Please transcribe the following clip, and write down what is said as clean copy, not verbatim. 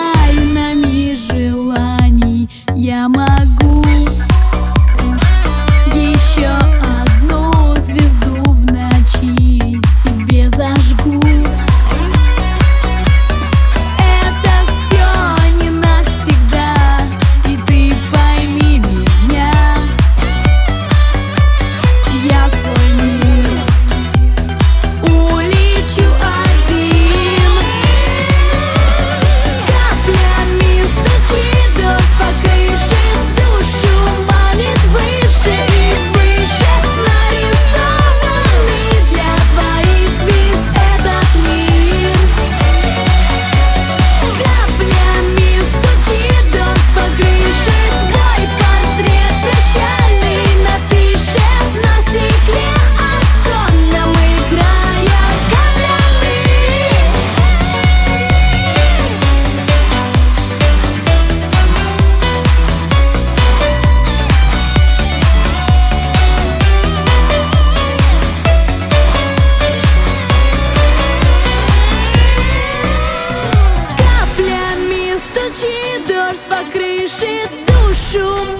тайнами желаний я могу еще одну звезду в ночи тебе зажгу. Это все не навсегда, и ты пойми меня. Я в свой мир улечу один. Каплями стучит дождь по крыше, душу манит выше и выше. Нарисованный для твоих виз этот мир. Каплями стучит дождь по крыше, твой портрет прощальный напишет на стекле оконном, играя камнями. Каплями стучит дождь по крыше, душу